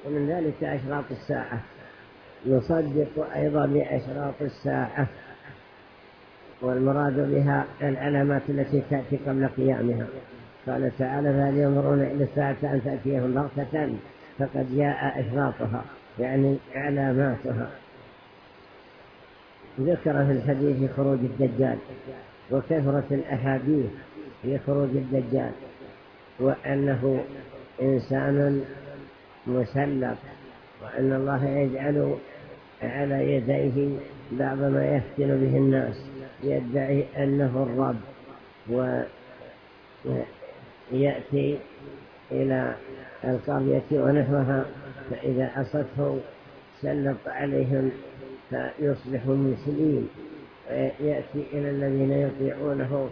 ومن ذلك أشراط الساعة، نصدق أيضا بأشراط الساعة، والمراد بها العلامات التي تأتي قبل قيامها. قال تعالى: فهل ينظرون إلى الساعة أن تأتيهم بغتة فقد جاء أشراطها، يعني علاماتها. ذكر في الحديث خروج الدجال وكثرة الأحاديث في خروج الدجال، وأنه إنسان مسلط، وأن الله يجعل على يديه بعض ما يفتن به الناس، يدعي أنه الرب، ويأتي إلى القرية ونحوها، فإذا عصته سلط عليهم فيصبحوا مسلمين، ويأتي إلى الذين يطيعونه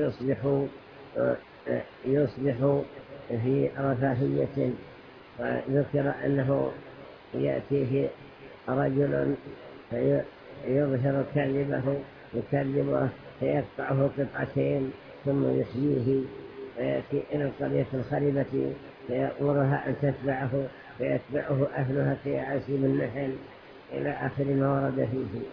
فيصبحوا في رفاهية. وذكر أنه يأتيه رجل فيظهر يكذبه فيقطعه قطعتين ثم يحييه، ويأتي إلى القرية الخربة فيأمرها أن تتبعه، فيتبعه أهلها كيعاسيب النحل، إلى آخر ما ورد فيه.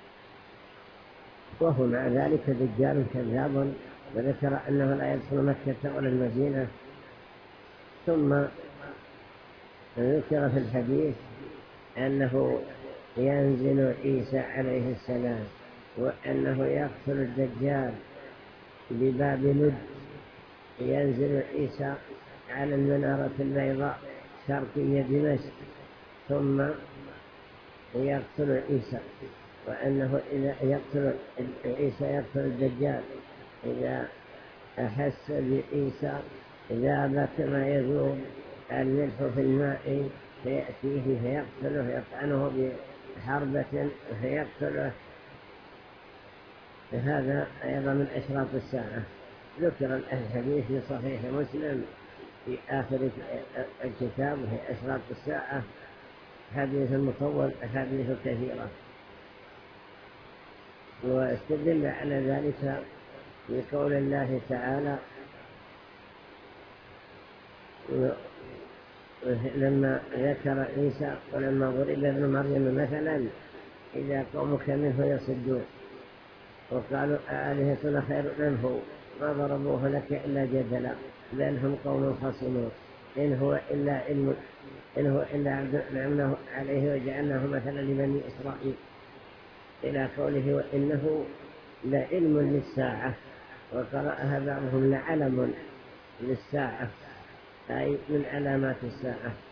وهو مع ذلك دجال كذاب، وذكر أنه لا يدخل مكة ولا المدينة. ثم ذكر في الحديث أنه ينزل عيسى عليه السلام، وأنه يقتل الدجال بباب لد. ينزل عيسى على المنارة البيضاء شرقية دمشق، ثم يقتل عيسى، وأنه إذا يقتل الدجال إذا أحس بعيسى ذاب كما يذوب الملح في الماء، فيأتيه فيقتله، يطعنه بحربة فيقتله. هذا أيضا من أشراط الساعة. ذكر الحديث في صحيح مسلم في آخر الكتاب في أشراط الساعة، حديث مطول، أحاديث كثيرة. واستدل على ذلك بقول الله تعالى: لما ذكر عيسى: ولما ضرب ابن مريم مثلا إذا قومك منه يصدون وقالوا آلهتنا خير منه ما ضربوه لك إلا جدلا بل هم قوم خصمون إن هو إلا عبد نعمناه عليه وجعلناه مثلا لبني إسرائيل، إلى قوله: وإنه لعلم للساعة، وقرأها بعضهم لعلم للساعة، أي من علامات الساعة.